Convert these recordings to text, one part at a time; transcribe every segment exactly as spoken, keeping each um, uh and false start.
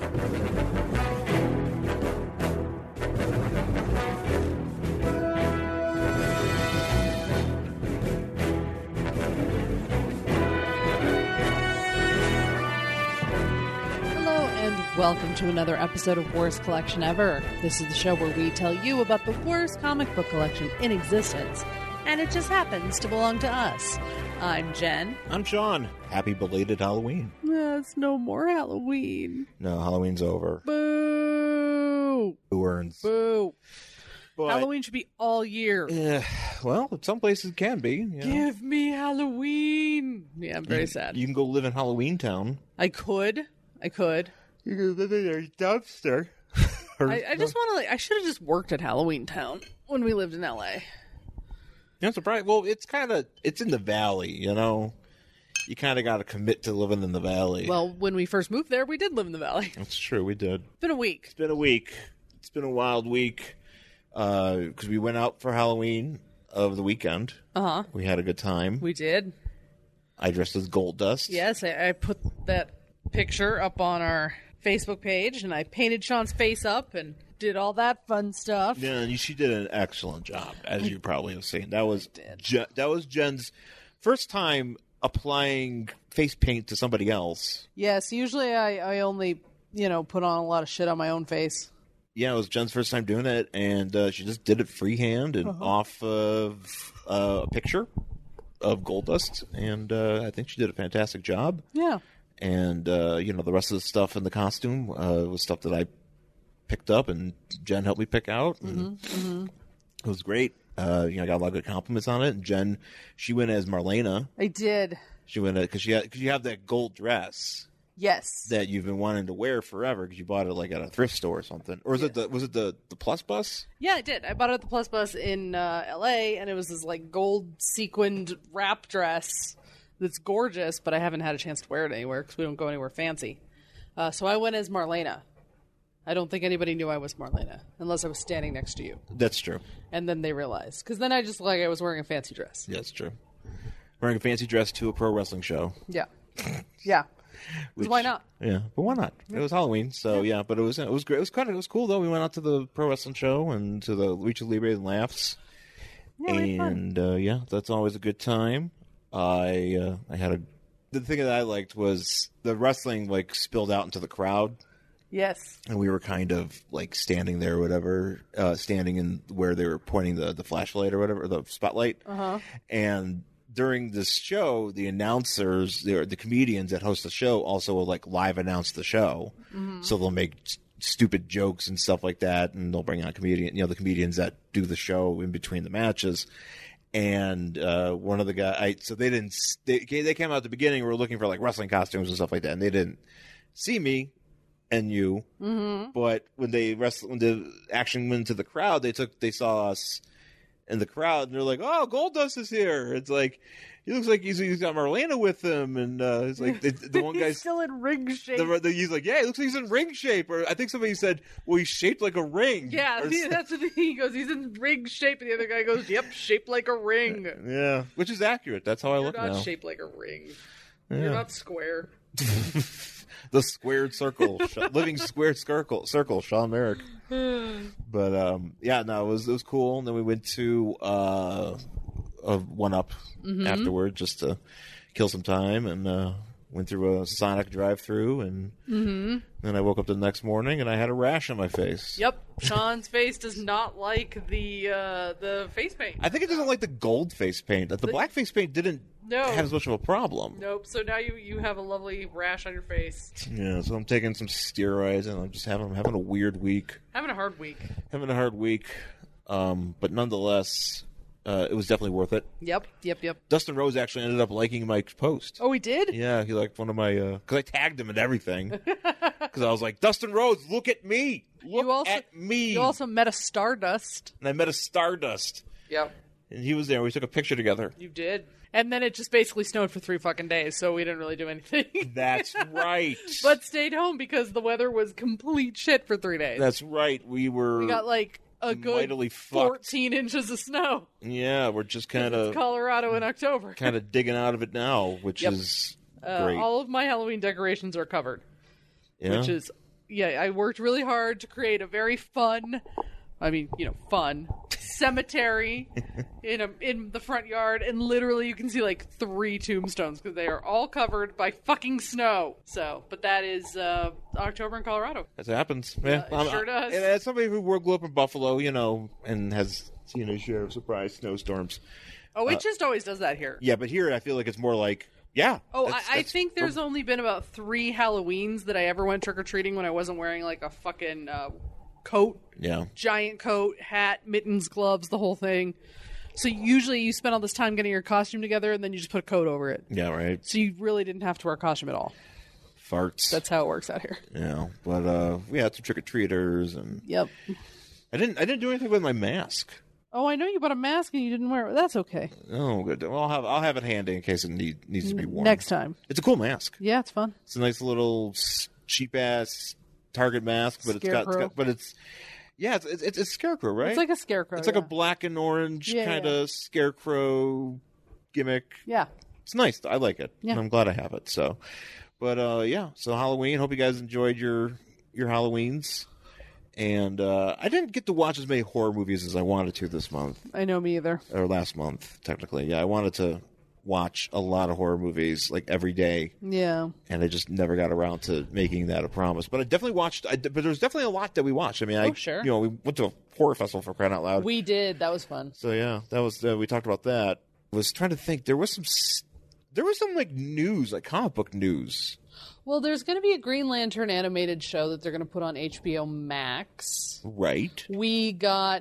Welcome to another episode of Worst Collection Ever. This is the show where we tell you about the worst comic book collection in existence, and it just happens to belong to us. I'm Jen. I'm Sean. Happy belated Halloween. Uh, it's no more Halloween. No, Halloween's over. Boo! Who earns? Boo! But, Halloween should be all year. Uh, well, some places it can be. You know. Give me Halloween! Yeah, I'm very you, sad. You can go live in Halloween Town. I could. I could. You can live in a dumpster. I, I just want to, like, I should have just worked at Halloween Town when we lived in L A. You're surprised? Well, it's kind of, it's in the valley, you know? You kind of got to commit to living in the valley. Well, when we first moved there, we did live in the valley. That's true, we did. It's been a week. It's been a week. It's been a wild week. Because uh, we went out for Halloween of the weekend. Uh-huh. We had a good time. We did. I dressed as Gold Dust. Yes, I, I put that picture up on our Facebook page, and I painted Sean's face up and did all that fun stuff. Yeah, and she did an excellent job, as you probably have seen. That was Je- that was Jen's first time applying face paint to somebody else. Yes, usually I, I only, you know, put on a lot of shit on my own face. Yeah, it was Jen's first time doing it, and uh, she just did it freehand and uh-huh. off of uh, a picture of Gold Dust, and uh, I think she did a fantastic job. Yeah. And, uh, you know, the rest of the stuff in the costume uh, was stuff that I picked up and Jen helped me pick out. And mm-hmm, mm-hmm. It was great. Uh, you know, I got a lot of good compliments on it. And Jen, she went as Marlena. I did. She went because she had, cause you have that gold dress. Yes. That you've been wanting to wear forever because you bought it like at a thrift store or something. Or was yes. it the was it the, the Plus Bus? Yeah, I did. I bought it at the Plus Bus in uh, L A, and it was this like gold sequined wrap dress. That's gorgeous, but I haven't had a chance to wear it anywhere because we don't go anywhere fancy. Uh, so I went as Marlena. I don't think anybody knew I was Marlena unless I was standing next to you. That's true. And then they realized. Because then I just like I was wearing a fancy dress. Yeah, that's true. Wearing a fancy dress to a pro wrestling show. Yeah. Yeah. Which, why not? Yeah, but why not? Yeah. It was Halloween, so yeah. yeah. But it was it was great. It was kind of it was cool though. We went out to the pro wrestling show and to the Lucha Libre and Laughs. Yeah, and uh, yeah, that's always a good time. I uh, I had a the thing that I liked was the wrestling like spilled out into the crowd. Yes. And we were kind of like standing there or whatever, uh, standing in where they were pointing the, the flashlight or whatever, the spotlight. Uh-huh. And during this show, the announcers, the, the comedians that host the show also will like live announce the show. Mm-hmm. So they'll make st- stupid jokes and stuff like that. And they'll bring on comedian, you know, the comedians that do the show in between the matches. And uh, one of the guys, I, so they didn't, they, they came out at the beginning, we were looking for like wrestling costumes and stuff like that, and they didn't see me and you. Mm-hmm. But when they wrestled, when the action went into the crowd, they took, they saw us in the crowd, and they're like, "Oh, Goldust is here!" It's like he looks like he's he's got Marlena with him, and uh, it's like the, the one guy's still in ring shape. The, the, he's like, "Yeah, he looks like he's in ring shape," or I think somebody said, "Well, he's shaped like a ring." Yeah, he, that's the thing. He goes, "He's in ring shape," and the other guy goes, "Yep, shaped like a ring." Yeah, which is accurate. That's how You're I look not now. Shaped like a ring. Yeah. You're not square. The squared circle, living squared circle, circle, Sean Merrick. But um, yeah, no, it was it was cool. And then we went to uh, a One Up mm-hmm. afterward just to kill some time, and uh, went through a Sonic drive-through, and mm-hmm. then I woke up the next morning and I had a rash on my face. Yep, Sean's face does not like the uh, the face paint. I think it doesn't like the gold face paint. The, the black face paint didn't no. have as much of a problem. Nope. So now you, you have a lovely rash on your face. Yeah. So I'm taking some steroids, and I'm just having I'm having a weird week. Having a hard week. Having a hard week, um, but nonetheless. Uh, it was definitely worth it. Yep, yep, yep. Dustin Rose actually ended up liking my post. Oh, he did? Yeah, he liked one of my... Because uh, I tagged him and everything. Because I was like, Dustin Rose, look at me. Look you also, at me. You also met a Stardust. And I met a Stardust. Yep. And he was there. We took a picture together. You did. And then it just basically snowed for three fucking days, so we didn't really do anything. That's right. But stayed home because the weather was complete shit for three days. That's right. We were... We got like... a good fourteen inches of snow. Yeah, we're just kind of Colorado in October. Kind of digging out of it now, which yep. is uh, great. All of my Halloween decorations are covered, yeah. which is yeah, I worked really hard to create a very fun, I mean, you know, fun cemetery in a, in the front yard, and literally you can see like three tombstones because they are all covered by fucking snow. So, but that is uh, October in Colorado. That happens. Yeah, Uh, it sure does. And as somebody who grew up in Buffalo, you know, and has seen a share of surprise snowstorms. Oh, it Uh, just always does that here. Yeah, but here I feel like it's more like, yeah. Oh, that's- I, I that's- think there's only been about three Halloweens that I ever went trick or treating when I wasn't wearing like a fucking uh, coat. Yeah. Giant coat, hat, mittens, gloves, the whole thing. So usually you spend all this time getting your costume together and then you just put a coat over it. Yeah, right. So you really didn't have to wear a costume at all. Farts. That's how it works out here. Yeah, but uh, we had some trick or treaters, and Yep. I didn't. I didn't do anything with my mask. Oh, I know you bought a mask and you didn't wear it. That's okay. Oh, good. Well, I'll have I'll have it handy in case it need, needs to be worn Next time. It's a cool mask. Yeah, it's fun. It's a nice little cheap ass Target mask, but it's got, it's Scarecrow. got but it's yeah, it's it's, it's scarecrow, right? It's like a scarecrow. It's like yeah. a black and orange Yeah, kind yeah. of scarecrow gimmick. Yeah. It's nice. I like it. Yeah. And I'm glad I have it. So, but uh, yeah. So Halloween. Hope you guys enjoyed your your Halloweens. And uh, I didn't get to watch as many horror movies as I wanted to this month I know, me either. or last month. Technically, yeah. I wanted to watch a lot of horror movies like every day, Yeah. and I just never got around to making that a promise. But I definitely watched. I, but there was definitely a lot that we watched. I mean, I Oh, sure. you know we went to a horror festival for crying out loud. We did. That was fun. So yeah, that was uh, we talked about that. I was trying to think. There was some. s- There was some like news, like comic book news. Well, there's going to be a Green Lantern animated show that they're going to put on H B O Max. Right. We got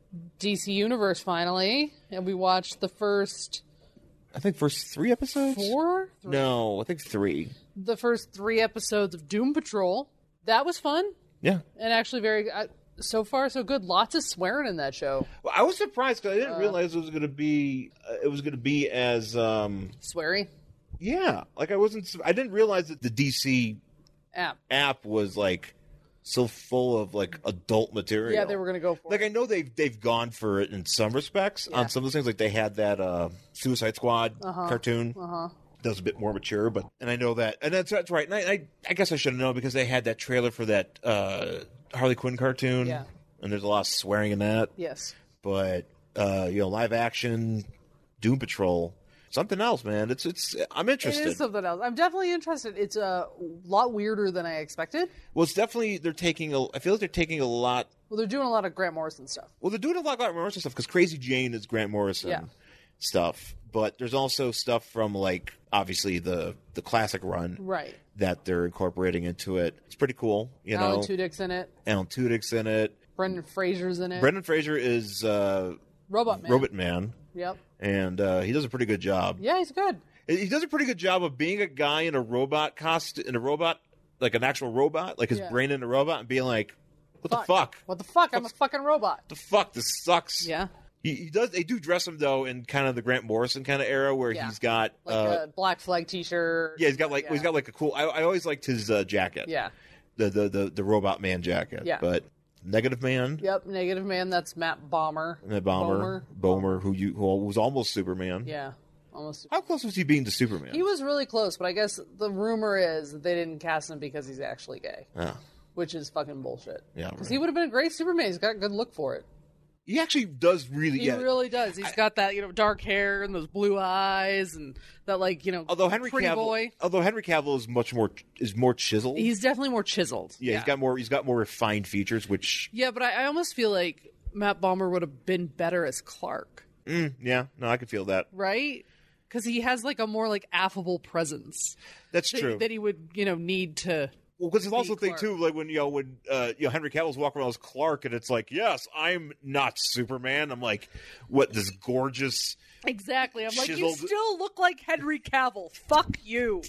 D C Universe finally, and we watched the first I think first three episodes. four? Three. No, I think three. The first three episodes of Doom Patrol. That was fun, Yeah. and actually very, uh, so far so good. Lots of swearing in that show. Well, I was surprised because I didn't Uh, realize it was going to be. Uh, it was going to be as. um Sweary Yeah, like I wasn't. I didn't realize that the D C app. app was like so full of like adult material. Yeah, they were going to go for Like it. I know they've they've gone for it in some respects Yeah. on some of those things. Like they had that uh, Suicide Squad Uh-huh. cartoon. Uh-huh. That was a bit more mature, but and I know that, and that's that's right. And I I, I guess I should have known because they had that trailer for that uh, Harley Quinn cartoon. Yeah. And there's a lot of swearing in that. Yes. But uh, you know, live action Doom Patrol, something else, man. It's it's. I'm It interested. is something else. I'm definitely interested. It's a lot weirder than I expected. Well, it's definitely they're taking a. I feel like they're taking a lot. Well, they're doing a lot of Grant Morrison stuff. Well, they're doing a lot of Grant Morrison stuff because Crazy Jane is Grant Morrison Yeah. stuff. But there's also stuff from like obviously the the classic run Right. that they're incorporating into it. It's pretty cool, you Alan know. Tudyk's in it. Alan Tudyk's in it. Brendan Fraser's in it. Brendan Fraser is uh, Robot Man. Robot Man, Yep. and uh, he does a pretty good job. Yeah, he's good. He does a pretty good job of being a guy in a robot costume, in a robot, like an actual robot, like his Yeah. brain in a robot, and being like, "What the fuck? What the fuck? I'm a fucking robot. What the fuck? This sucks." Yeah. He, he does. They do dress him though in kind of the Grant Morrison kind of era where Yeah. he's got, Like uh, a black flag T-shirt. yeah, he's got like Yeah. he's got like a cool. I, I always liked his uh, jacket. Yeah. The, the the the robot man jacket. Yeah. But Negative Man, Yep. Negative Man. That's Matt Bomber. Matt Bomber, Bomer, who you who was almost Superman. Yeah. Almost. How close was he being to Superman? He was really close, but I guess the rumor is that they didn't cast him because he's actually gay, Yeah. which is fucking bullshit. Yeah, Because right. he would have been a great Superman. He's got a good look for it. He actually does really. He yeah. really does. He's got that, you know, dark hair and those blue eyes and that, like, you know, Although Henry pretty Cavill, boy. although Henry Cavill is much more is more chiseled. He's definitely more chiseled. yeah, he's got more. He's got more refined features, which Yeah, but I, I almost feel like Matt Bomber would have been better as Clark, mm, yeah, no, I could feel that. right? Because he has like a more like affable presence That's that, true. that he would, you know, need to. Well, because it's also the thing Clark. too, like when you know when uh, you know Henry Cavill's walking around as Clark, and it's like, yes, I'm not Superman. I'm like, what this gorgeous. Exactly. I'm like, you Chiseled- still look like Henry Cavill. Fuck you.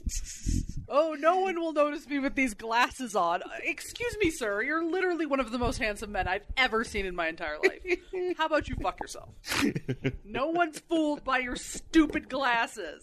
Oh, no one will notice me with these glasses on. Excuse me, sir. You're literally one of the most handsome men I've ever seen in my entire life. How about you fuck yourself? No one's fooled by your stupid glasses.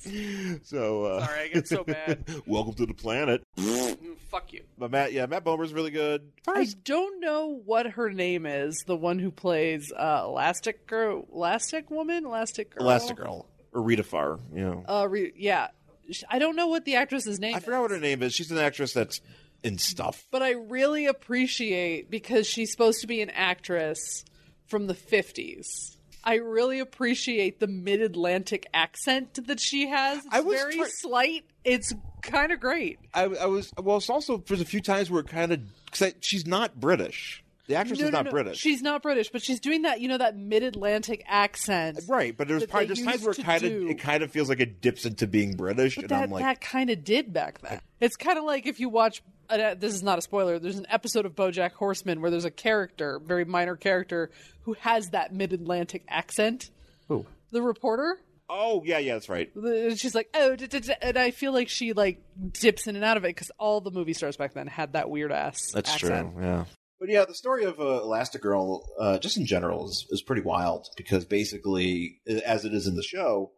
So uh, Sorry, I get so mad. welcome to the planet. Mm, Fuck you. But Matt, yeah, Matt Bomer's really good. I don't know what her name is. The one who plays uh, Elastic Girl, Elastic Woman, Elastic Girl, Elastigirl or Rita Farr, you know. Uh, re- yeah, I don't know what the actress's name. I forgot what her name is. She's an actress that's and stuff. But I really appreciate, because she's supposed to be an actress from the fifties, I really appreciate the mid-Atlantic accent that she has. It's I was very try- slight. It's kind of great. I, I was well. It's also there's a few times where it kind of because she's not British. The actress No, is no, not no. British, She's not British, but she's doing that, you know, that mid-Atlantic accent. right? But there's that probably they there's times used where it to kind of do. it kind of feels like it dips into being British, But and that, I'm like, that kind of did back then. It's kind of like if you watch, uh, this is not a spoiler, there's an episode of BoJack Horseman where there's a character, very minor character, who has that mid-Atlantic accent. who? The reporter. Oh yeah, yeah, that's right. The- She's like, oh, da, da, da, and I feel like she like dips in and out of it because all the movie stars back then had that weird ass. That's accent. true. Yeah. But yeah, the story of uh, Elastigirl, uh, just in general, is, is pretty wild because basically, as it is in the show,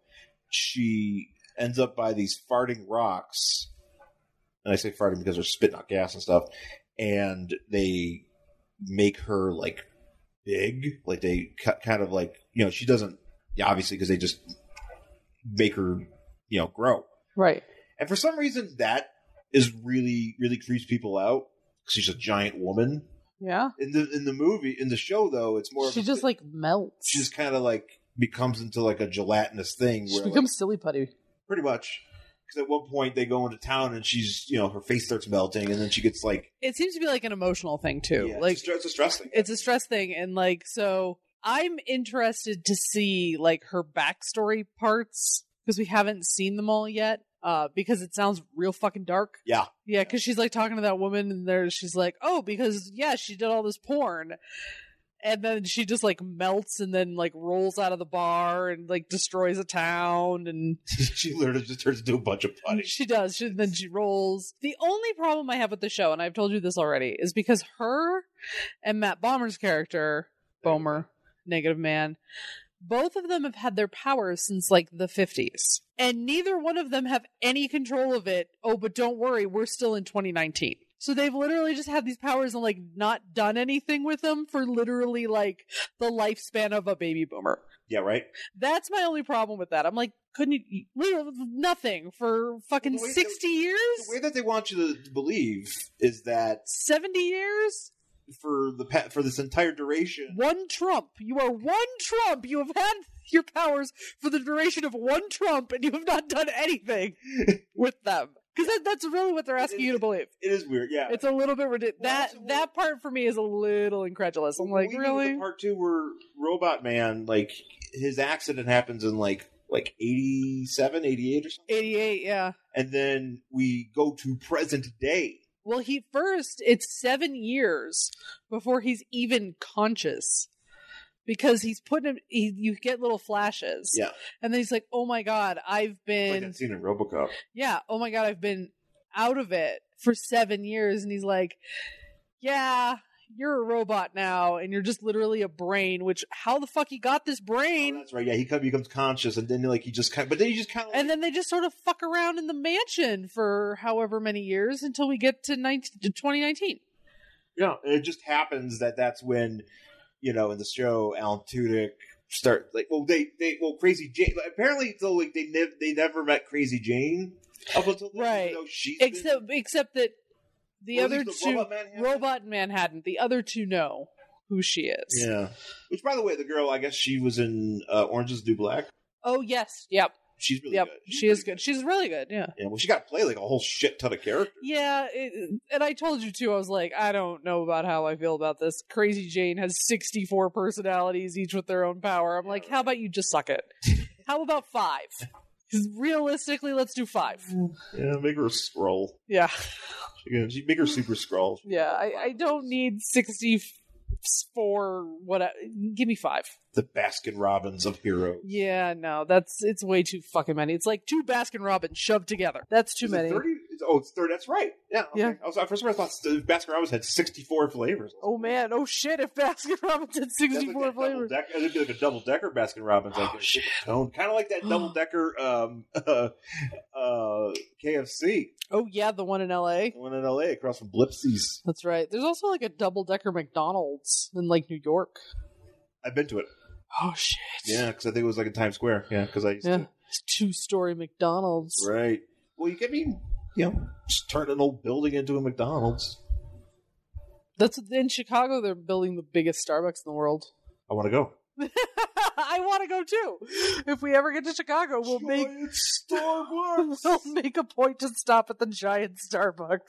she ends up by these farting rocks. And I say farting because they're spitting out gas and stuff. And they make her like big. Like they ca- kind of like, you know, she doesn't, yeah, obviously, because they just make her, you know, grow. Right. And for some reason, that is really, really creeps people out because she's a giant woman. Yeah. In the in the movie, in the show, though, it's more. She of a, just like melts. she just kind of like becomes into like a gelatinous thing. She Where, becomes like, silly putty. pretty much. Because at one point they go into town and she's, you know, her face starts melting, and then she gets like. It seems to be like an emotional thing too. Yeah, like it's, a, it's a stress thing. it's a stress thing, and like so, I'm interested to see like her backstory parts because we haven't seen them all yet. Uh, because it sounds real fucking dark. Yeah. Yeah, because she's like talking to that woman, and there she's like, "Oh, because yeah, she did all this porn," and then she just like melts, and then like rolls out of the bar and like destroys a town, and She literally just turns into a bunch of putty. she does. She, then she rolls. The only problem I have with the show, and I've told you this already, is because her and Matt Bomer's character, Bomer, Negative Man, both of them have had their powers since like the fifties. And neither one of them have any control of it. Oh, but don't worry, we're still in twenty nineteen. So they've literally just had these powers and like not done anything with them for literally like the lifespan of a baby boomer. Yeah, right? That's my only problem with that. I'm like, couldn't you literally nothing for fucking The way sixty The years? way that they want you to believe is that seventy years? for the pa- for this entire duration, One Trump. You are one Trump. You have had your powers for the duration of one Trump, and you have not done anything with them. Because that, that's really what they're asking you to believe. it is weird. Yeah, It's a little bit ridiculous. Well, That also- that part for me is a little incredulous. I'm like, We knew really? the part two where Robot Man, like his accident happens in like like eighty-seven, eighty-eight or something, eighty-eight, yeah. and then we go to present day. Well, he first, it's seven years before he's even conscious. Because he's putting him, he, you get little flashes. Yeah, And then he's like, oh my God, I've like been, that scene in RoboCop. yeah, oh my God, I've been out of it for seven years. And he's like, yeah, you're a robot now. And you're just literally a brain, which, how the fuck he got this Oh, brain? that's right. Yeah, he kind of becomes conscious, and then like he just kind, but then he just kind of. And then they just sort of fuck around in the mansion for however many years until we get to, nineteen, to twenty nineteen. Yeah, and it just happens that that's when, you know, in the show, Alan Tudyk start like, well, they they well, Crazy Jane. Apparently, so like they never they never met Crazy Jane up until then, Right. even though she's Except, except that the Or at other least the two, Robot Man hadn't? Robot Man hadn't. The other two know who she is. been, yeah. Which, by the way, the girl, I guess she was in uh, Orange Is the New Black. Oh yes, yep, She's really yep. good. She's She is pretty good. She's really good. Yeah. Yeah, well, she got to play like a whole shit ton of characters. Yeah, it, and I told you too. I was like, I don't know about how I feel about this. Crazy Jane has sixty-four personalities, each with their own power. I'm like, how about you just suck it? How about five? 'Cause realistically, let's do five. Yeah, make her a scroll. Yeah, She, can- she make her super scroll. yeah. I, I don't need sixty-four. What? Give me five. The Baskin Robbins of heroes. Yeah, no, that's it's way too fucking many. It's like two Baskin Robbins shoved together. That's too Is it many. thirty? It's- Oh, it's thirty. That's right. Yeah. Okay. Yeah. I was, at first, I thought Baskin Robbins had sixty-four flavors. Oh man, oh shit! If Baskin Robbins had That's like sixty-four that flavors, double-decker- It'd be like a double decker Baskin Robbins, like Oh, a shit. tone, kind of like that double decker um, uh, uh, K F C, oh yeah, the one in L A. the one in L A across from Blipsi's. That's right. There's also like a double decker McDonald's in like New York. I've been to it. Oh shit! Yeah, because I think it was like in Times Square. Yeah, because I used yeah. to. It's two story McDonald's. Right. Well, you get me. you know, just turn an old building into a McDonald's. That's in Chicago. They're building the biggest Starbucks in the world. I want to go. I want to go too. If we ever get to Chicago, we'll Giant make Starbucks. we'll make a point to stop at the giant Starbucks,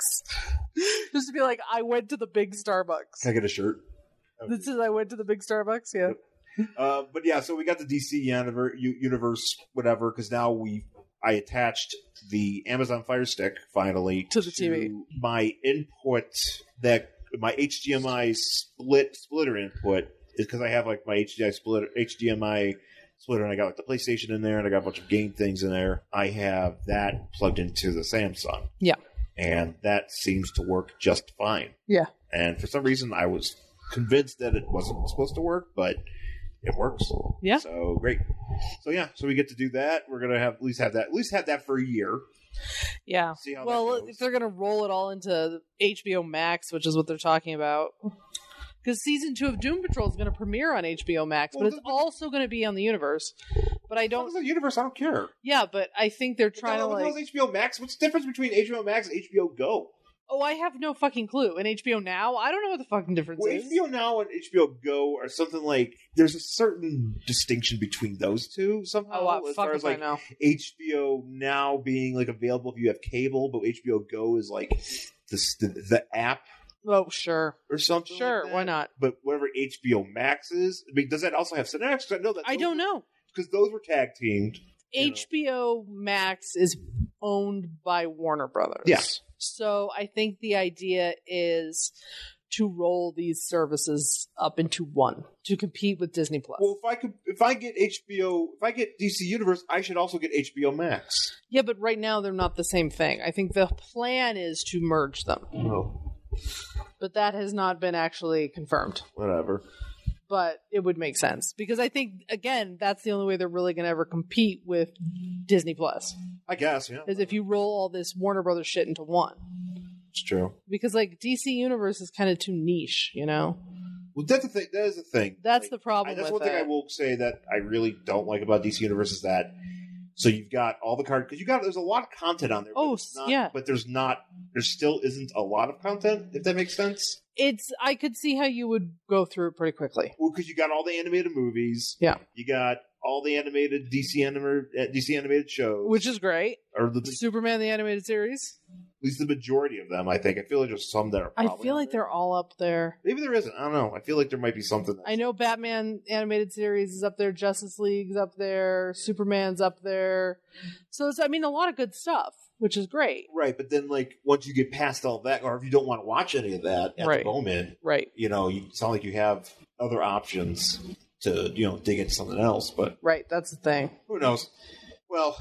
just to be like, I went to the big Starbucks. Can I get a shirt? This is I went to the big Starbucks. Yeah. Uh, but yeah, so we got the D C universe, universe whatever, because now we I attached the Amazon Fire Stick finally To the T V. My input that my H D M I split splitter input is because I have like my H D M I splitter H D M I splitter, and I got like the PlayStation in there, and I got a bunch of game things in there. I have that plugged into the Samsung. Yeah. And that seems to work just fine. Yeah. And for some reason, I was convinced that it wasn't supposed to work, but it works. Yeah. So great. So yeah, so we get to do that. We're gonna have at least have that at least have that for a year. Yeah. See how well, that goes. if they're gonna roll it all into H B O Max, which is what they're talking about, because season two of Doom Patrol is going to premiere on H B O Max, Well, but it's the- also going to be on the universe. But I As long don't. as the universe, I don't care. Yeah, but I think they're trying to What the hell like. is H B O Max? What's the difference between H B O Max and H B O Go? Oh, I have no fucking clue. And H B O Now, I don't know what the fucking difference Well, is. H B O Now and H B O Go are something like there's a certain distinction between those two somehow. Oh, wow, as fuck far if as like I know. H B O Now being like available if you have cable, but H B O Go is like the the, the app Oh, sure, or something. sure. like that. Why not? But whatever H B O Max is, I mean, does that also have Cinemax? 'Cause I know that I don't know. because those were tag teamed. you know. H B O Max is owned by Warner Brothers. Yeah. So I think the idea is to roll these services up into one to compete with Disney Plus. Well, if I could, if I get H B O, if I get D C Universe, I should also get H B O Max. Yeah, but right now they're not the same thing. I think the plan is to merge them, Oh, but that has not been actually confirmed. whatever. But it would make sense because I think again that's the only way they're really going to ever compete with Disney Plus I guess, yeah, is if you roll all this Warner Brothers shit into one. it's true. Because like D C Universe is kind of too niche, you know. Well, that's the thing. That is the thing. That's Like, the problem I, that's with one thing it. I will say that I really don't like about D C Universe is that. So you've got all the card because you got there's a lot of content on there. Oh, but it's not, yeah. But there's not. There still isn't a lot of content. If that makes sense. It's I could see how you would go through it pretty quickly. Well, because you got all the animated movies. Yeah. You got all the animated D C animated uh, D C animated shows, Which is great. or the, Superman the animated series. at least the majority of them. I think. I feel like there's some that are. I probably feel on like there. they're all up there. Maybe there isn't. I don't know. I feel like there might be something. That's, I know Batman animated series is up there, Justice League's up there, Superman's up there. So it's I mean a lot of good stuff, which is great. Right, but then like once you get past all that, or if you don't want to watch any of that at Right. the moment, Right. you know, you it's not like you have other options to you know dig into something else. But Right, that's the thing. who knows? Well,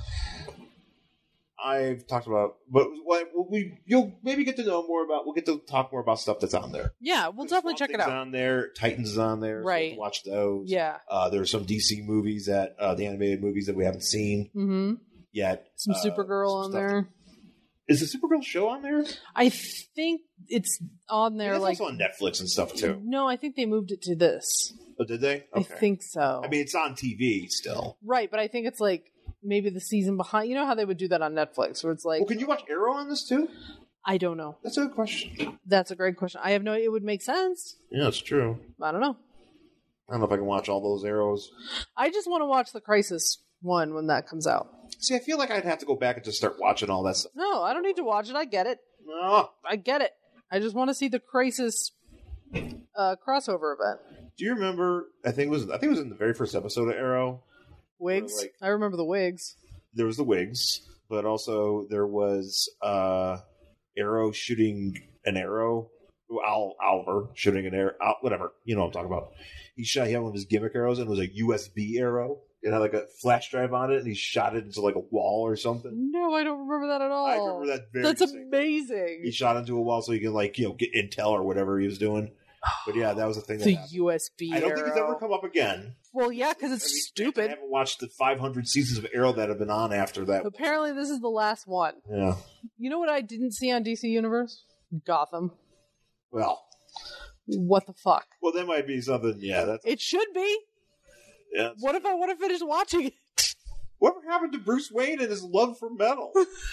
I've talked about, but what we you'll maybe get to know more about. We'll get to talk more about stuff that's on there. Yeah, we'll definitely check it Swamp Thing's out. On there, Titans is on there. So Right. watch those. Yeah. Uh, there are some D C movies that uh, the animated movies that we haven't seen Mm-hmm. yet. Some Uh, Supergirl some on stuff. there. Is the Supergirl show on there? I think it's on there It's like also on Netflix and stuff too. no, I think they moved it to this. Oh, did they? I think so. I mean, it's on T V still. right, but I think it's like maybe the season behind. You know how they would do that on Netflix, where it's like Well, can you watch Arrow on this too? I don't know. That's a good question. That's a great question. I have no. It would make sense. Yeah, it's true. I don't know. I don't know if I can watch all those Arrows. I just want to watch the Crisis one when that comes out. See, I feel like I'd have to go back and just start watching all that stuff. No, I don't need to watch it. I get it. No. I get it. I just want to see the Crisis uh, crossover event. Do you remember? I think it was. I think it was in the very first episode of Arrow. Wigs. Or, like- I remember the wigs. There was the wigs, but also there was uh, Arrow shooting an arrow. Al Oliver shooting an arrow. Al, whatever. You know what I'm talking about. He shot. He had one of his gimmick arrows, and it was a U S B arrow. It had like a flash drive on it, and he shot it into like a wall or something. No, I don't remember that at all. I remember that very. That's distinctly. amazing. He shot into a wall so he can like you know get intel or whatever he was doing. But yeah, that was the thing. That The happened. U S B I don't think it's arrow. ever come up again. Well, yeah, because it's I mean, I stupid. haven't watched the five hundred seasons of Arrow that have been on after that. Apparently, this is the last one. Yeah. You know what I didn't see on D C Universe? Gotham. Well. What the fuck? Well, that might be something. Yeah. That's. It should be. Yeah. What if I want to finish watching it? Whatever happened to Bruce Wayne and his love for metal?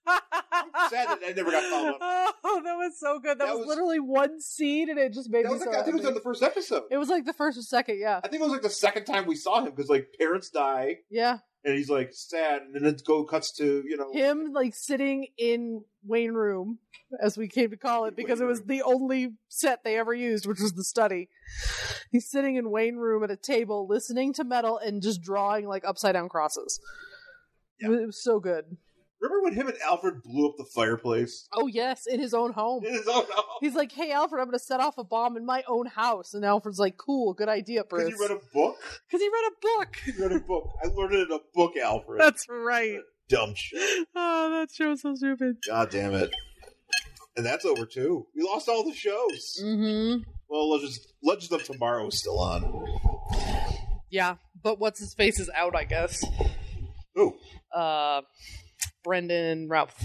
I'm sad that I never got followed up. Oh, that was so good. That, That was, was- literally one scene, and it just made That me was so like, I think it was happy. on the first episode. It was like the first or second, yeah. I think it was like the second time we saw him because like parents die Yeah. and he's like sad, and then it go cuts to you know Him, like, sitting in Wayne Room, as we came to call it, because it was the only set they ever used, which was the study. He's sitting in Wayne Room at a table, listening to metal and just drawing, like, upside-down crosses. Yeah. It was- it was so good. Remember when him and Alfred blew up the fireplace Oh, yes, in his own home. in his own house? He's like, hey, Alfred, I'm going to set off a bomb in my own house. And Alfred's like, cool, good idea, Because Bruce. he read a book. Because he read a book. He read a book. I learned it in a book, Alfred. That's right. Dumb shit. Oh, that show's so stupid. God damn it. And that's over too. We lost all the shows. Mm-hmm. Well, Legends, Legends of Tomorrow is still on. Yeah, but what's his face is out, I guess. Who? Uh, Brendan Routh.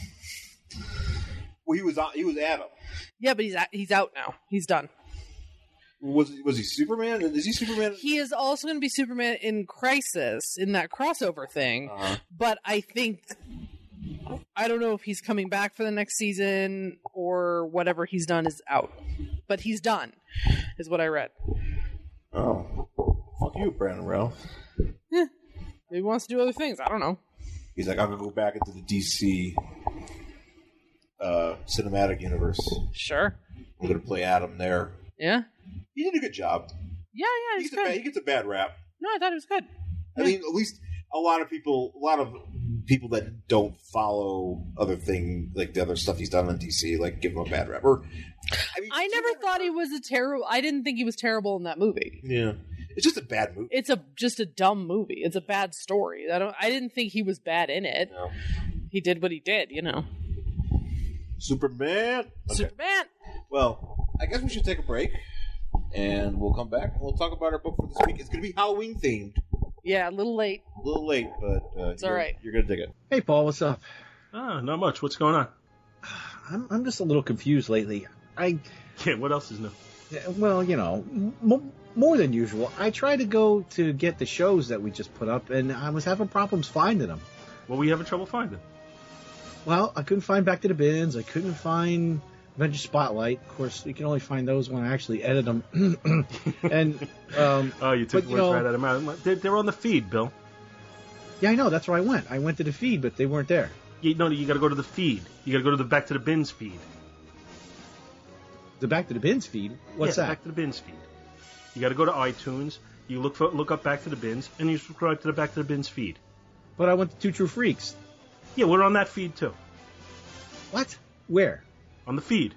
Well, he was on. He was Adam. Yeah, but he's out, he's out now. He's done. Was was he Superman? Is he Superman? He is also going to be Superman in Crisis, in that crossover thing. Uh-huh. But I think, I don't know if he's coming back for the next season or whatever he's done is out. But he's done, is what I read. Oh, fuck you, Brandon Ralph. Maybe he wants to do other things. I don't know. He's like, I'm gonna go back into the D C uh, cinematic universe. Sure. I'm gonna play Adam there. Yeah. He did a good job. Yeah, yeah, He he's gets, a bad, good. he gets a bad rap. No, I thought it was good. I mean, at least a lot of people, a lot of people that don't follow other thing, like the other stuff he's done on D C, like give him a bad rap. Or, I, mean, I never thought he was a terrible. I didn't think he was terrible in that movie. Yeah, it's just a bad movie. It's a just a dumb movie. It's a bad story. I don't. I didn't think he was bad in it. No. He did what he did. You know. Superman. Okay. Superman. Well, I guess we should take a break, and we'll come back and we'll talk about our book for this week. It's going to be Halloween themed. Yeah, a little late. A little late, but uh, It's you're, all right. You're going to dig it. Hey, Paul, what's up? Ah, not much. What's going on? I'm I'm just a little confused lately. I, Yeah, what else is new? well, you know, m- more than usual. I tried to go to get the shows that we just put up, and I was having problems finding them. What were you having trouble finding? Well, I couldn't find Back to the Bins. I couldn't find Avengers Spotlight. Of course, you can only find those when I actually edit them. and um, Oh, you took But, the you words know- right out of my mouth. They're, they're on the feed, Bill. yeah, I know. That's where I went. I went to the feed, but they weren't there. You, no, you got to go to the feed. You got to go to the Back to the Bins feed. The Back to the Bins feed. What's yeah, that? Back to the Bins feed. You got to go to iTunes. You look for look up Back to the Bins, and you subscribe to the Back to the Bins feed. But I went to Two True Freaks. Yeah, we're on that feed too. What? Where? On the feed.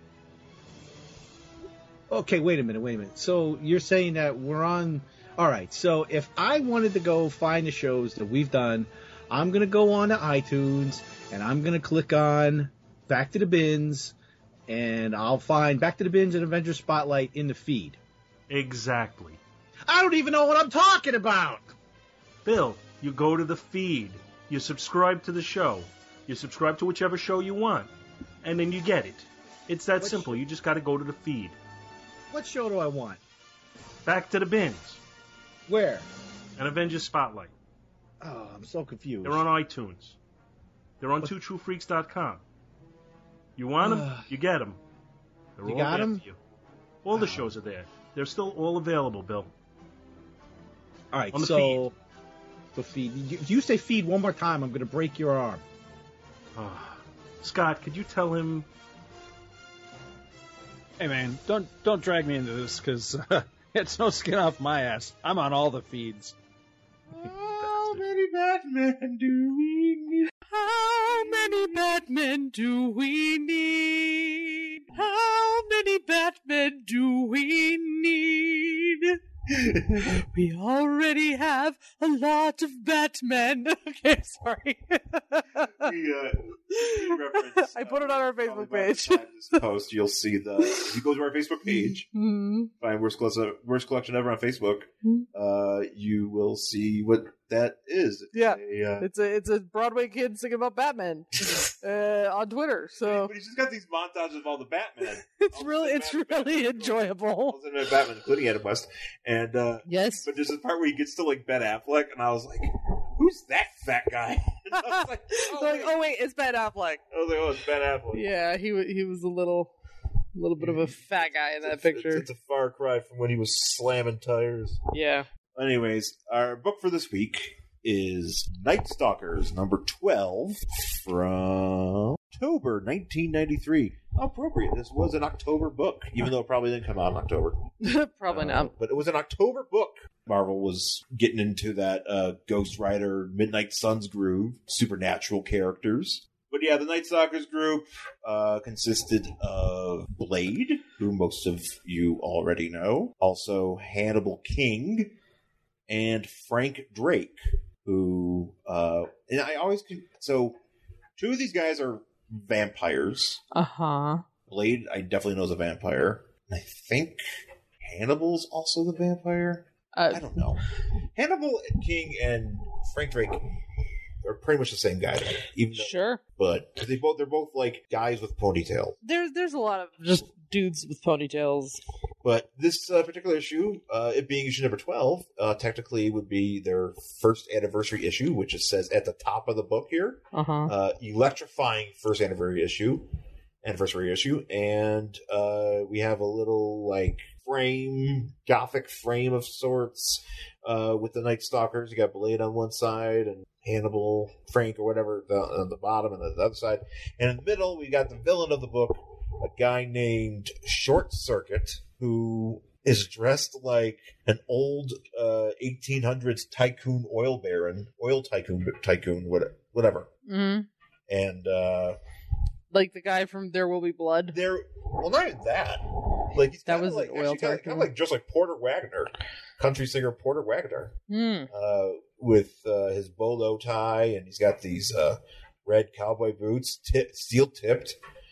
Okay, wait a minute, wait a minute. So you're saying that we're on... All right, so if I wanted to go find the shows that we've done, I'm going to go on to iTunes, and I'm going to click on Back to the Bins, and I'll find Back to the Bins and Avengers Spotlight in the feed. Exactly. I don't even know what I'm talking about! Bill, you go to the feed. You subscribe to the show. You subscribe to whichever show you want. And then you get it. It's that What simple. You just got to go to the feed. What show do I want? Back to the Bins. Where? And Avengers Spotlight. Oh, I'm so confused. They're on iTunes. They're on two true freaks dot com. You want them? You get them. They're You all got there 'em? for you. All the shows are there. They're still all available, Bill. All right, on the so... The feed. You, you say feed one more time, I'm going to break your arm. Ah. Scott, could you tell him? Hey man, don't don't drag me into this because uh, it's no skin off my ass. I'm on all the feeds. How many Batman do we need? How many Batmen do we need? How many Batmen do we need? We already have a lot of Batmen. Okay, sorry. We, uh, we reference, I put it on our probably Facebook by the page. time This post, you'll see the. If you go to our Facebook page, Hmm. find worst collection, worst collection ever on Facebook. Hmm. Uh, you will see what that is. It's Yeah. a, uh, It's a it's a Broadway kid singing about Batman uh, on Twitter. So but he's just got these montages of all the Batman. it's All the really it's Batman- really Batman- enjoyable. all the Batman, including Adam West, and uh, Yes. but there's this part where he gets to like Ben Affleck, and I was like, "Who's that fat guy?" I was like, oh, like, wait. oh wait, it's Ben Affleck. I was like, oh, it's Ben Affleck. Yeah, he wa- he was a little, little bit of a fat guy in that It's, picture. it's, it's a far cry from when he was slamming tires. Yeah. Anyways, our book for this week is Night Stalkers, number twelve, from October nineteen ninety-three. How appropriate. This was an October book, even though it probably didn't come out in October. Probably Uh, not. But it was an October book. Marvel was getting into that uh, Ghost Rider, Midnight Suns groove, supernatural characters. But yeah, the Night Stalkers group uh, consisted of Blade, who most of you already know, also Hannibal King, and Frank Drake, who uh, and I always con- so two of these guys are vampires. Uh huh. Blade, I definitely know is a vampire. And I think Hannibal's also the vampire. I Uh, don't know. Hannibal King and Frank Drake are pretty much the same guy, even though, sure. but they both they're both like guys with ponytails. There's there's a lot of just dudes with ponytails. But this uh, particular issue, uh, it being issue number twelve, uh, technically would be their first anniversary issue, which it says at the top of the book here. Uh-huh. Uh, electrifying first anniversary issue, anniversary issue, and uh, we have a little like frame, gothic frame of sorts uh, with the Night Stalkers. You got Blade on one side and Hannibal, Frank, or whatever the, on the bottom, and the other side. And in the middle, we got the villain of the book, a guy named Short Circuit, who is dressed like an old uh, eighteen hundreds tycoon oil baron, oil tycoon, tycoon, whatever. Mm-hmm. And uh, Like the guy from There Will Be Blood. they're well, not even that. Like he's That kinda was like, an oil actually kinda, tycoon. kinda like just like Porter Wagner, country singer Porter Wagner, Hmm. uh, with uh, his bolo tie, and he's got these uh, red cowboy boots, tip, steel tipped,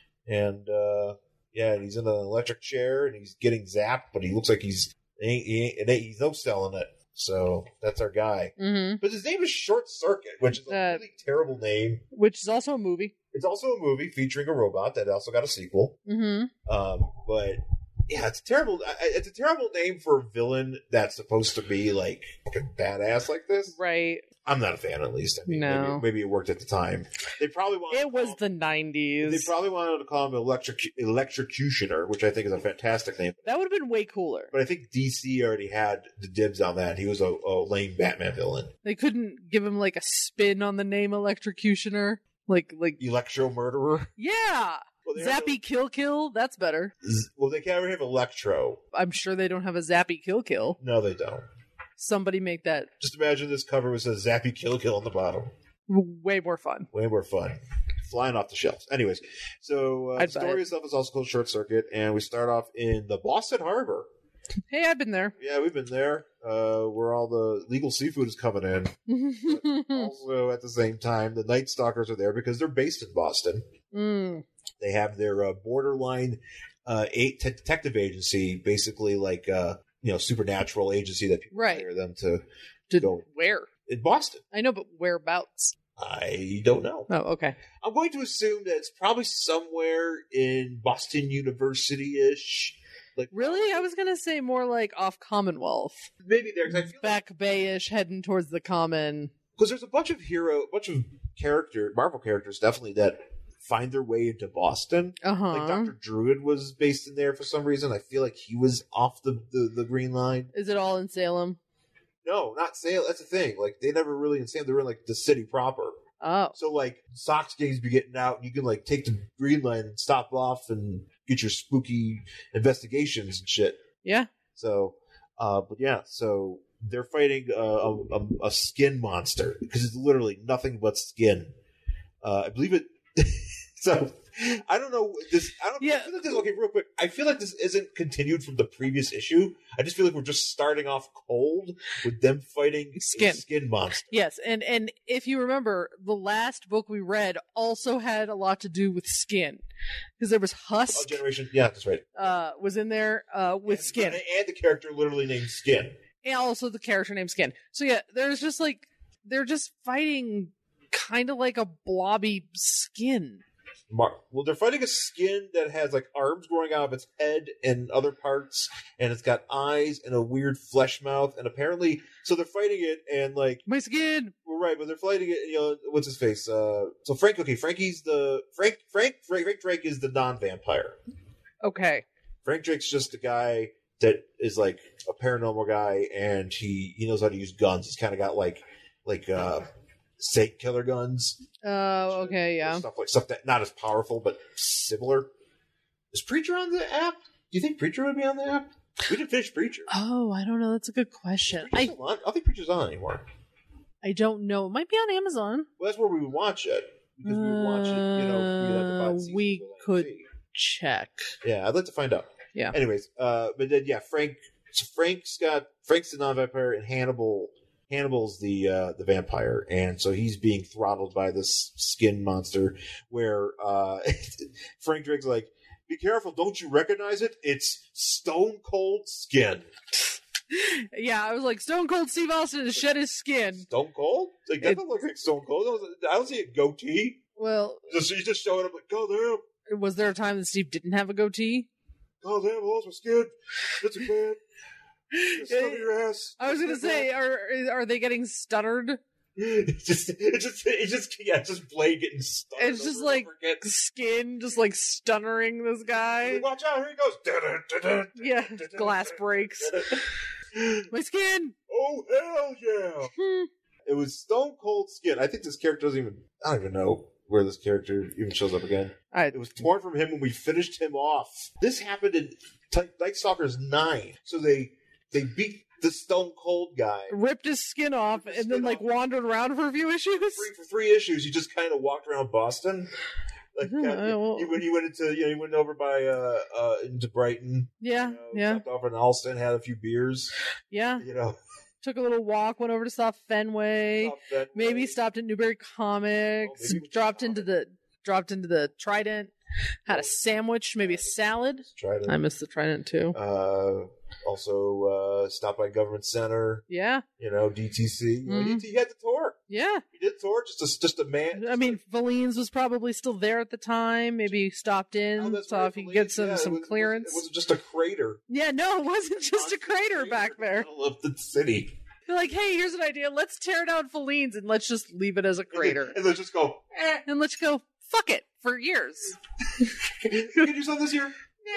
and uh, yeah, and he's in an electric chair, and he's getting zapped, but he looks like he's he ain't, he ain't, it ain't, he's no selling it. So that's our guy. Mm-hmm. But his name is Short Circuit, which is a Uh, really terrible name. Which is also a movie. It's also a movie featuring a robot that also got a sequel. Mm-hmm. Um, but yeah, it's a terrible. It's a terrible name for a villain that's supposed to be like a badass like this. Right. I'm not a fan, at least. I mean, No. maybe, maybe it worked at the time. They probably wanted. It to was call the him- nineties. They probably wanted to call him electric electrocutioner, which I think is a fantastic name. That would have been way cooler. But I think D C already had the dibs on that. He was a, a lame Batman villain. They couldn't give him like a spin on the name Electrocutioner. Like, like, Electro murderer. yeah! Well, they have Zappy Kill Kill? That's better. a- Z- well, they can't have Electro. I'm sure they don't have a Zappy Kill Kill. No, they don't. Somebody make that Just imagine this cover with a Zappy Kill Kill on the bottom. w- way more fun. Way more fun. Flying off the shelves. Anyways, so uh, the I'd buy story it. itself is also called Short Circuit, and we start off in the Boston Harbor. Hey, I've been there. Yeah, we've been there, uh, where all the legal seafood is coming in. Also, at the same time, the Night Stalkers are there because they're based in Boston. mm. They have their uh, borderline uh, eight te- detective agency, basically like uh, you know supernatural agency that people Right. hire them to Did, go where? in Boston. I know, but whereabouts? I don't know. Oh, okay. I'm going to assume that it's probably somewhere in Boston University-ish. Like Really? I was gonna say more like off Commonwealth. maybe there because I feel like Back Bay-ish, heading towards the Common. because there's a bunch of hero, a bunch of character, Marvel characters, definitely that find their way into Boston. Uh-huh. Like Doctor Druid was based in there for some reason. I feel like he was off the, the, the green line. Is it all in Salem? No, not Salem. That's the thing. Like they never really in Salem. They were in like the city proper. Oh. So like Sox games be getting out, and you can like take the green line and stop off and get your spooky investigations and shit. Yeah. So, uh, but yeah, so they're fighting uh, a, a, a skin monster because it's literally nothing but skin. Uh, I believe it. So I don't know this. I don't. Yeah. I feel like this, okay, real quick. I feel like this isn't continued from the previous issue. I just feel like we're just starting off cold with them fighting a Skin. skin monster. Yes, and and if you remember, the last book we read also had a lot to do with skin, because there was Oh, Husk Generation. Yeah, that's right. uh, was in there uh, with And- skin, and the character literally named Skin. and also the character named Skin. So yeah, there's just like they're just fighting kind of like a blobby skin. Mar- well, they're fighting a skin that has like arms growing out of its head and other parts, and it's got eyes and a weird flesh mouth, and apparently, so they're fighting it, and like My skin. well, right, but they're fighting it. You know, what's his face? Uh, so Frank. Okay, Frankie's the Frank. Frank. Frank, Frank Drake is the non-vampire. Okay. Frank Drake's just a guy that is like a paranormal guy, and he he knows how to use guns. He's kind of got like like uh, Satan killer guns. Oh, okay, yeah. Stuff like stuff that not as powerful but similar. Is Preacher on the app? Do you think Preacher would be on the app? We didn't finish Preacher. Oh, I don't know. That's a good question. Preacher's I still on? I don't think Preacher's on anymore. I don't know. It might be on Amazon. Well, that's where we would watch it because we would watch it. You know, we'd have to buy the Uh, season we to go back and could see. check. Yeah, I'd like to find out. Yeah. Anyways, uh, but then yeah, Frank. So Frank's got Frank's the non-vampire, and Hannibal. Hannibal's the uh, the vampire, and so he's being throttled by this skin monster. Where uh, Frank Drake's like, "Be careful! Don't you recognize it? It's Stone Cold Skin." Yeah, I was like, Stone Cold Steve Austin has shed his skin. Stone Cold? Like that It- doesn't look like Stone Cold. I don't see a goatee. Well, Just he's just showing up like, "God damn, was there a time that Steve didn't have a goatee? God damn, I lost my skin. It's a bad. Stuff your ass." I was gonna say, are are they getting stuttered? It's just, it's just, it's just, yeah, it's just Blade getting stuck. It's just like skin, just like stunnering this guy. Watch out! Here he goes. Da-da-da-da. Yeah, glass breaks. My skin. Oh hell yeah! Hmm. It was Stone Cold Skin. I think this character doesn't even. I don't even know where this character even shows up again. I, It was torn from him when we finished him off. This happened in T- Night Stalkers nine. So they they beat the Stone Cold guy. ripped his skin off his and then skin like off. wandered around for a few issues. Three, for three issues, he just kind of walked around Boston. Like Hmm, kinda- I won't- he went, he went into, you know, he went over by uh, uh into Brighton. Yeah, You know, yeah, stopped off in Alston, had a few beers. yeah. You know, Took a little walk, went over to South Fenway. stopped that Maybe way. stopped at Newberry Comics. Oh, maybe we dropped should into the dropped into the Trident. Had a sandwich, maybe a salad. Tried it. I missed the Trident too. Uh, also uh, stopped by Government Center. Yeah, You know, D T C. You know, Mhm. he, he had the tour. yeah. He did tour. Just a, just a man. I mean, Valines was probably still there at the time. Maybe stopped Oh, in, that's saw right, if he could Valines. get some Yeah, it some was- clearance. It wasn't just a crater. Yeah, no, it wasn't just a crater back in the there. middle of the city. They're like, hey, here's an idea. Let's tear down Valines and let's just leave it as a crater. And then just go, eh, And let's go, fuck it, for years. can you do something this year?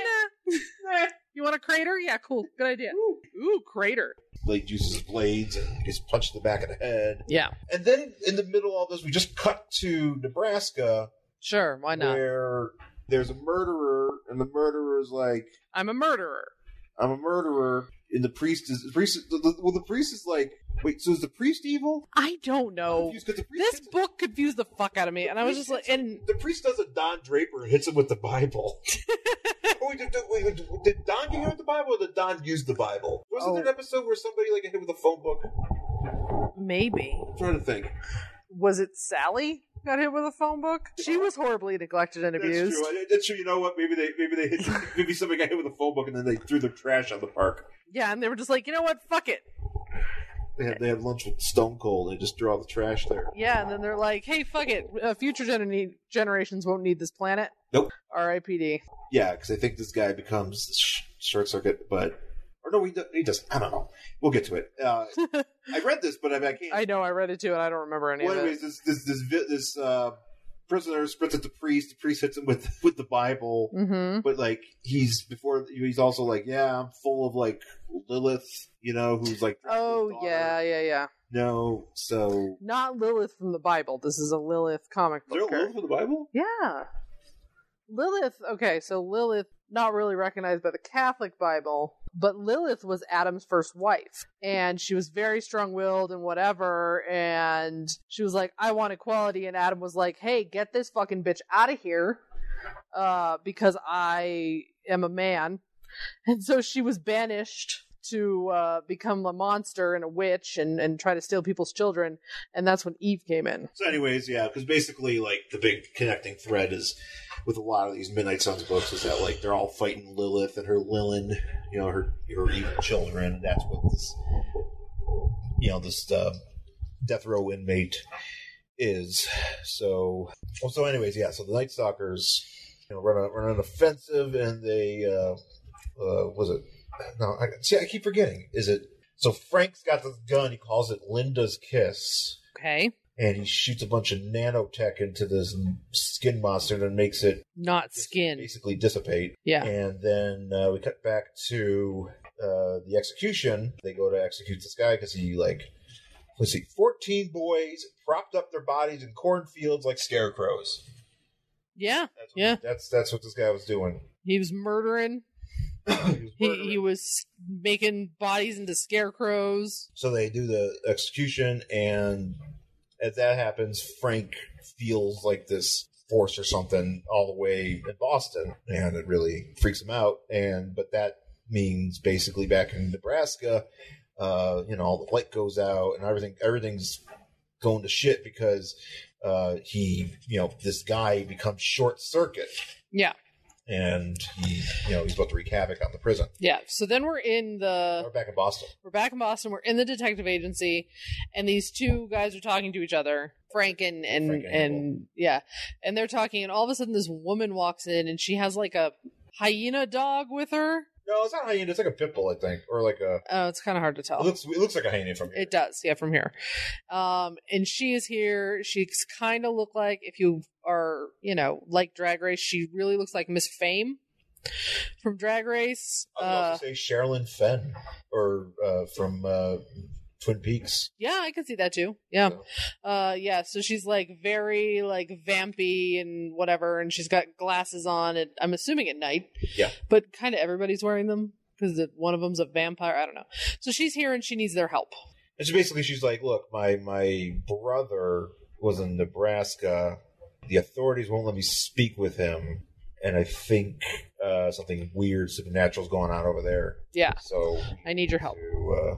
Nah. You want a crater? Yeah, cool. Good idea. Ooh, crater. Blade uses his blades and he gets punched in the back of the head. Yeah, And then in the middle of all this, we just cut to Nebraska sure. Why not? where there's a murderer, and the murderer is like, I'm a murderer. I'm a murderer. And the priest is, the priest, the, the, well, the priest is like, wait, so is the priest evil? I don't know. Confused, 'cause the priest This hits- book confused the fuck out of me, and I was just like, and the priest does a Don Draper and hits him with the Bible. Oh, wait, did, wait, did Don get hit with the Bible, or did Don use the Bible? Wasn't Oh. there an episode where somebody like got hit with a phone book? maybe. I'm trying to think. Was it Sally got hit with a phone book? She was horribly neglected and That's abused. true. I- That's true. You know what? Maybe they maybe they hit, maybe somebody got hit with a phone book and then they threw their trash on the park. Yeah, and they were just like, you know what? Fuck it. They had they had lunch with Stone Cold. They just threw all the trash there. Yeah, and then they're like, hey, fuck it. Uh, future gener- generations won't need this planet. Nope. R I P D. Yeah, because I think this guy becomes sh- Short Circuit, but or no, he do- he does. I don't know. We'll get to it. Uh, I read this, but I, I can't. I know, I read it too, and I don't remember any Well, of anyways, it. this this this vi- this uh, prisoner sprints at the priest. The priest hits him with with the Bible, Mm-hmm. but like he's before he's also like, yeah, I'm full of like Lilith, you know, who's like, Oh, Dracula's daughter. yeah, yeah, yeah. No, so Not Lilith from the Bible. This is a Lilith comic is there a book. Lilith in the Bible? Yeah. Lilith, okay, so Lilith, not really recognized by the Catholic Bible, but Lilith was Adam's first wife. And she was very strong willed and whatever. And she was like, I want equality. And Adam was like, hey, get this fucking bitch out of here. Uh, because I am a man. And so she was banished to uh, become a monster and a witch and, and try to steal people's children. And that's when Eve came in. So, anyways, yeah, because basically, like the big connecting thread is with a lot of these Midnight Suns books is that like they're all fighting Lilith and her Lilin, you know, her her evil children, and that's what this, you know, this uh, death row inmate is. So, well, so anyways, yeah. So the Night Stalkers, you know, run a, run an offensive, and they uh, uh, was it? No, I, see, I keep forgetting. Is it? So Frank's got this gun. He calls it Linda's Kiss. Okay. And he shoots a bunch of nanotech into this skin monster and makes it Not skin. basically dissipate. Yeah. And then uh, we cut back to uh, the execution. They go to execute this guy because he, like, let's see, fourteen boys propped up their bodies in cornfields like scarecrows. Yeah. That's what, Yeah. That's that's what this guy was doing. He was murdering. he was murdering. He, he was making bodies into scarecrows. So they do the execution, and as that happens, Frank feels like this force or something all the way in Boston, and it really freaks him out. And but that means basically back in Nebraska, uh, you know, all the light goes out and everything. Everything's going to shit because uh, he, you know, this guy becomes short circuit. Yeah. And he, you know, he's about to wreak havoc on the prison. Yeah. So then we're in the. We're back in Boston. We're back in Boston. We're in the detective agency, and these two guys are talking to each other, Frank and and Frank and and yeah, and they're talking, and all of a sudden this woman walks in, and she has like a hyena dog with her. No, it's not a hyena. It's like a pit bull, I think, or like a. Oh, it's kind of hard to tell. It looks it looks like a hyena from here. It does, yeah, from here. Um, and she is here. She's kind of look like, if you are, you know, like Drag Race, she really looks like Miss Fame from Drag Race. I would Uh, also say Sherilyn Fenn, or uh, from uh, Twin Peaks. yeah, I can see that too. Yeah. So, Uh, yeah, so she's like very like vampy and whatever, and she's got glasses on. At, I'm assuming at night. Yeah. But kind of everybody's wearing them because one of them's a vampire. I don't know. So she's here and she needs their help. and so basically, she's like, "Look, my my brother was in Nebraska. The authorities won't let me speak with him, and I think uh, something weird, supernatural is going on over there. Yeah, So I need your help. to uh,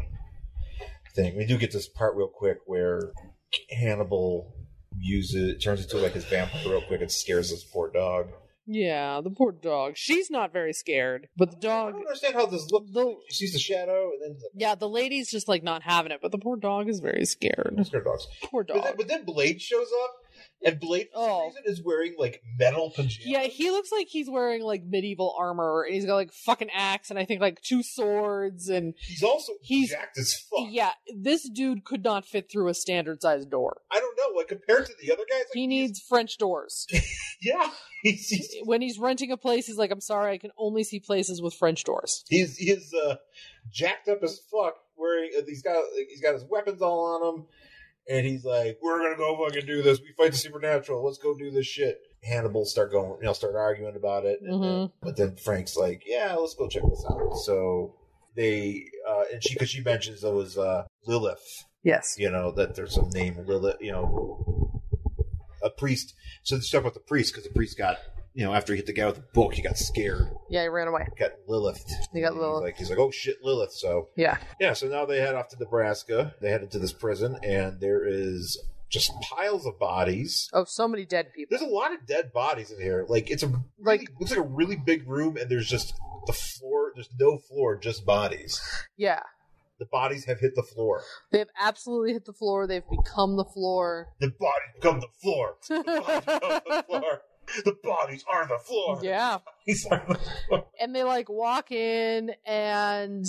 thing. We do get this part real quick where Hannibal uses turns into like his vampire real quick and scares this poor dog. Yeah, the poor dog. She's not very scared, but the I dog. don't understand how this looks. The, She sees the shadow, and then it's like, yeah, the lady's just like not having it, but the poor dog is very scared. scared dogs. Poor But then, dog. but then Blade shows up, and Blade for some Oh. reason is wearing like metal pajamas. Yeah, he looks like he's wearing like medieval armor, and he's got like fucking axe, and I think like two swords, and He's also He's- jacked as fuck. yeah, this dude could not fit through a standard sized door. I don't know. Like compared to the other guys, like, He needs French doors. yeah. He's he's When he's renting a place, he's like, I'm sorry, I can only see places with French doors. he's, he's uh, jacked up as fuck. Wearing uh, he's got he's got his weapons all on him, and he's like, "We're gonna go fucking do this. We fight the supernatural. Let's go do this shit." Hannibal start going, you know, start arguing about it, and then, Mhm. but then Frank's like, "Yeah, let's go check this out." So they uh, and she because she mentions it was uh, Lilith. Yes. You know, that there's some name Lilith, you know, a priest. So they start with the priest because the priest got, you know, after he hit the guy with the book, he got scared. Yeah, he ran away. Got Lilith. He got He's Lilith. like, he's like, oh shit, Lilith. So Yeah. yeah, so now they head off to Nebraska. They head into this prison, and there is just piles of bodies. Oh, so many dead people. There's a lot of dead bodies in here. Like it's a really, Like- looks like a really big room, and there's just the floor. There's no floor, just bodies. Yeah. The bodies have hit the floor. They've absolutely hit the floor. They've become the floor. The bodies become the floor. The bodies become the floor. The bodies are the floor. Yeah. He's on the floor. And they like walk in and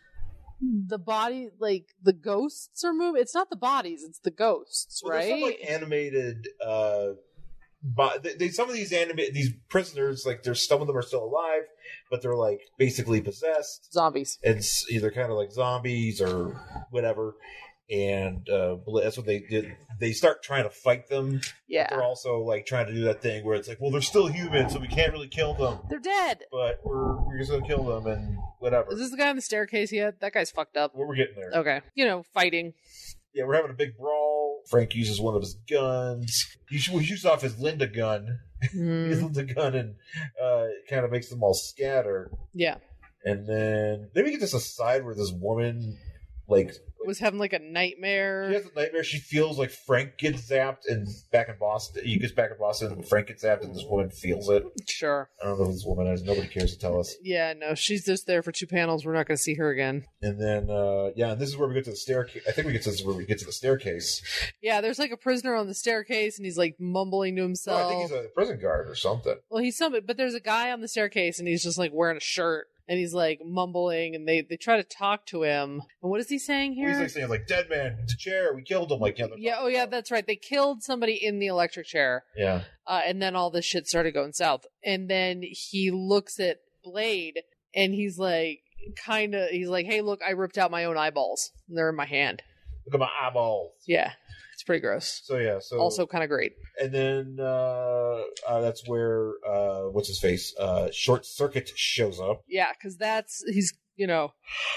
the body, like the ghosts are moving. It's not the bodies, it's the ghosts, Well, there's right? some, like animated. Uh, but they, they, some of these animated these prisoners, like there's some of them are still alive, but they're like basically possessed, Zombies. and s- either kind of like zombies or whatever. And uh, that's what they did. They start trying to fight them. Yeah. They're also like trying to do that thing where it's like, well, they're still human, so we can't really kill them, They're dead. but we're we're just gonna kill them and whatever. Is this the guy on the staircase yet? That guy's fucked up. Well, we're getting there. Okay. You know, fighting. Yeah, we're having a big brawl. Frank uses one of his guns. He sh- he shoots off his Linda gun. Mm, His Linda gun and uh, it kind of makes them all scatter. yeah. And then then we get this aside where this woman like Was having like a she nightmare. has a nightmare. She feels like Frank gets zapped, and back in Boston, he gets back in Boston, and Frank gets zapped, and this woman feels it. Sure. I don't know who this woman is. Nobody cares to tell us. Yeah, no, she's just there for two panels. We're not going to see her again. And then, uh, yeah, and this is where we get to the staircase. I think we get to this is where we get to the staircase. Yeah, there's like a prisoner on the staircase, and he's like mumbling to No, himself. I think he's a prison guard or something. Well, he's somebody, but there's a guy on the staircase, and he's just like wearing a shirt, and he's like mumbling, and they they try to talk to him. And what is he saying here? He's like saying, like, dead man, the chair, we killed him. Like, yeah, yeah, oh yeah, that's right. They killed somebody in the electric chair, yeah. uh, and then all this shit started going south. And then he looks at Blade, and he's like, kind of, he's like, "Hey, look, I ripped out my own eyeballs, and they're in my hand." Look at my eyeballs. Yeah, it's pretty gross. So yeah, so Also, kind of great. and then uh, uh, that's where uh, what's his face, uh, Short Circuit shows up. Yeah, because that's he's you know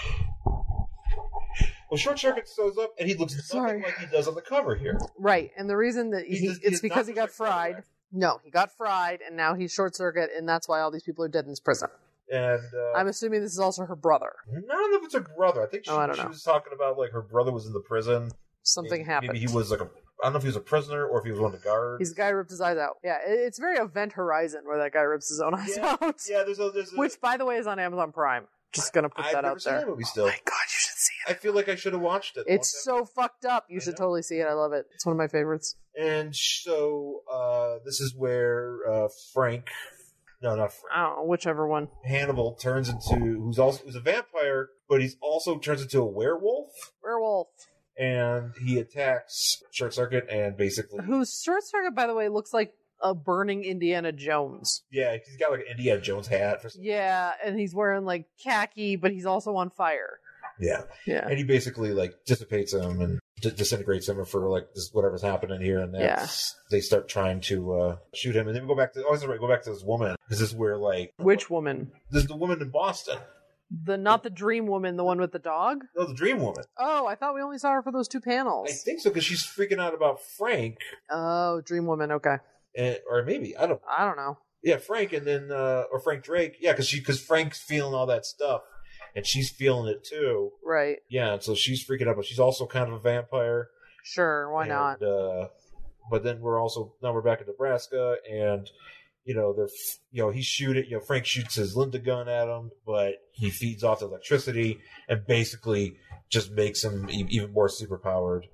Well, Short Circuit shows up, and he looks nothing Sorry. like he does on the cover here. right, and the reason that He he, does- he it's is because not he got just like fried. Colorado. No, he got fried, and now he's short circuit, and that's why all these people are dead in his prison. And uh, I'm assuming this is also her brother. I don't know if it's her brother. I think she, Oh, I don't she know. was talking about like her brother was in the prison. Something maybe, happened. Maybe he was like a. I don't know if he was a prisoner or if he was one of the guards. He's the guy who ripped his eyes out. Yeah, it- it's very Event Horizon where that guy rips his own eyes Yeah, out. yeah, there's a. There's a Which, by the way, is on Amazon Prime. Just gonna put I've that never out seen there. that movie still. My God, you should see it. I feel like I should have watched it. It's so fucked up. You I should know. totally see it. I love it. It's one of my favorites. And so uh, this is where uh, Frank, no, not Frank, I don't know, whichever one. Hannibal turns into who's also who's a vampire, but he's also turns into a werewolf, Werewolf. and he attacks Short Circuit and basically, Whose short circuit, by the way, looks like a burning Indiana Jones. yeah, he's got like an Indiana Jones hat. For some, Yeah, and he's wearing like khaki, but he's also on fire. yeah, Yeah. and he basically like dissipates him and d- disintegrates him for like this, whatever's happening here, and that's, they start trying to uh, shoot him, and then we go back to oh, sorry, go back to this woman. This is where like Which woman? this is the woman in Boston. The not the dream woman, the one with the dog? No, the Dream Woman. Oh, I thought we only saw her for those two I panels. think so because she's freaking out about Frank, Oh, dream woman. Okay. and, or maybe I don't. I don't know. Yeah, Frank, and then uh, or Frank Drake. Yeah, because she because Frank's feeling all that stuff, and she's feeling it too. Right. Yeah, and so she's freaking out, but she's also kind of a vampire. Sure. Why and, not? Uh, but then we're also now we're back in Nebraska, and you know they're f- you know he's shooting. You know Frank shoots his Linda gun at him, but he feeds off the electricity and basically just makes him e- even more superpowered.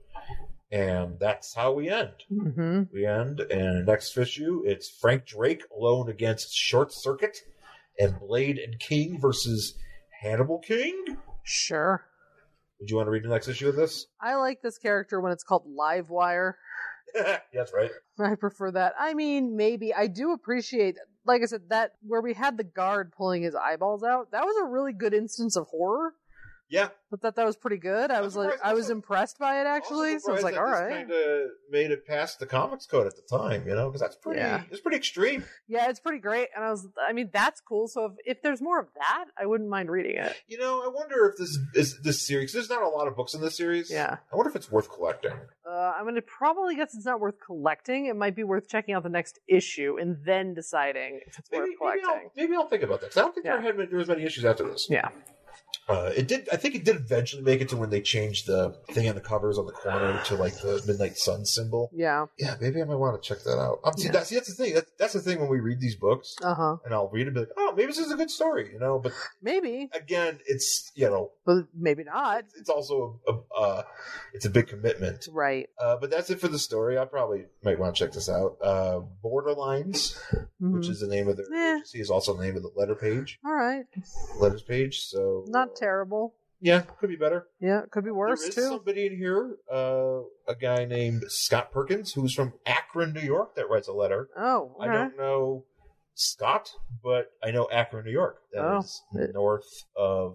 And that's how we end. Mm-hmm. We end, and next issue, it's Frank Drake alone against Short Circuit, and Blade and King versus Hannibal King. Sure. Would you want to read the next issue of this? I like this character when it's called Livewire. That's right. I prefer that. I mean, maybe I do appreciate, like I said, that where we had the guard pulling his eyeballs out. That was a really good instance of horror. Yeah. I thought that was pretty good. I I'm was like, surprised I was also- impressed by it actually. So I was like, all right. Kind of made it past the comics code at the time, you know, because that's pretty. Yeah. It's pretty extreme. Yeah, it's pretty great. And I was, I mean, that's cool. So if, if there's more of that, I wouldn't mind reading it. You know, I wonder if this is this series. There's not a lot of books in this series. Yeah. I wonder if it's worth collecting. Uh, I'm going to probably guess it's not worth collecting. It might be worth checking out the next issue and then deciding if it's Maybe, worth maybe, I'll, collecting. maybe I'll think about that. 'Cause I don't think Yeah. there had been, there was many issues after this. Yeah. Uh, it did. I think it did eventually make it to when they changed the thing on the covers on the corner to like the Midnight Sun symbol. Yeah. Yeah, maybe I might want to check that out. Um, see, Yeah. that's, see, that's the thing. That, that's the thing when we read these books, Uh huh. and I'll read it and be like, oh, maybe this is a good story, you know. But Maybe, again, it's you know, but maybe not. it's also a, a uh, it's a big commitment. Right. Uh, but that's it for the story. I probably might want to check this out. Uh, Borderlines, Mhm. which is the name of the Eh. agency, is also the name of the letter page, All right. letters page. So Not terrible. yeah, could be better. Yeah, it could be worse there is too. somebody in here, uh, a guy named Scott Perkins, who's from Akron, New York, that writes a letter. Oh, I okay. don't know Scott, but I know Akron, New York. That Oh. is north of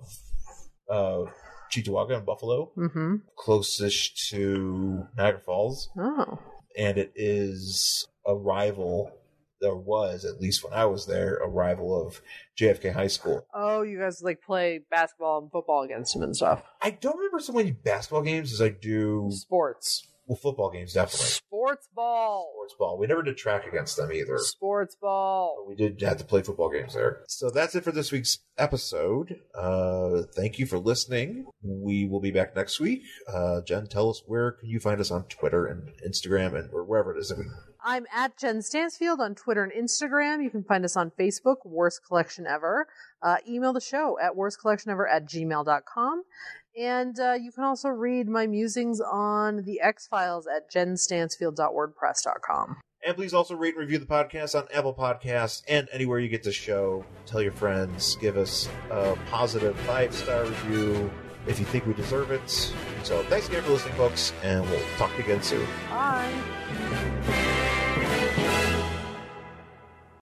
uh, Cheektowaga and Buffalo, Mm-hmm. closest to Niagara Falls, Oh. and it is a rival. There was, at least when I was there, a rival of J F K High School. Oh, you guys like play basketball and football against him and stuff. I don't remember so many basketball games as I do Sports. Well, football games, definitely. Sports ball. Sports ball. We never did track against them either. Sports ball. We did have to play football games there. So that's it for this week's episode. Uh, thank you for listening. We will be back next week. Uh, Jen, tell us, where can you find us on Twitter and Instagram and or wherever it is that we... I'm at Jen Stansfield on Twitter and Instagram. You can find us on Facebook, Worst Collection Ever. Uh, email the show at worstcollectionever at gmail dot com. And uh, you can also read my musings on the X-Files at jen stansfield dot wordpress dot com. And please also rate and review the podcast on Apple Podcasts and anywhere you get the show. Tell your friends. Give us a positive five-star review if you think we deserve it. So thanks again for listening, folks, and we'll talk to you again soon. Bye.